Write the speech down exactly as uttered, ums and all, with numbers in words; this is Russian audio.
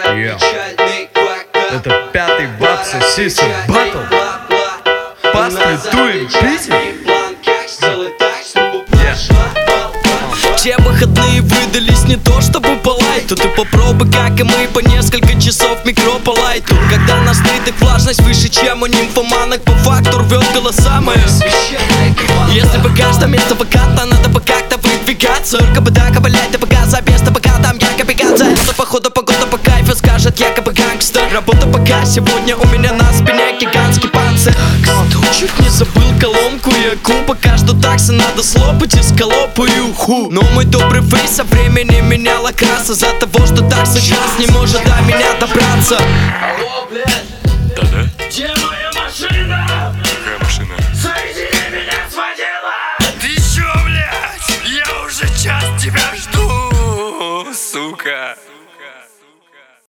Yeah. Это пятый бабса Сиса Батл. Постритуем Питер. Те выходные выдались не то чтобы по лайту. Ты попробуй, как и мы, по несколько часов микро по лайту. Когда на стритах влажность выше, чем у нимфоманок, по факту рвет голоса моя священная команда. Если бы каждое место вакантно, надо бы как-то выдвигаться. Только бы так обалять до показа, место пока там якобы ганца. Это походу погода по кайфу, скажет якобы гангстер. Работа пока, сегодня у меня на спине гигантский панцирь. Чуть не забыл колонку и аку. Пока что таксы надо слопать и сколопаю ху. Но мой добрый фейс со временем менял окрас из-за того, что такса сейчас не может до меня добраться.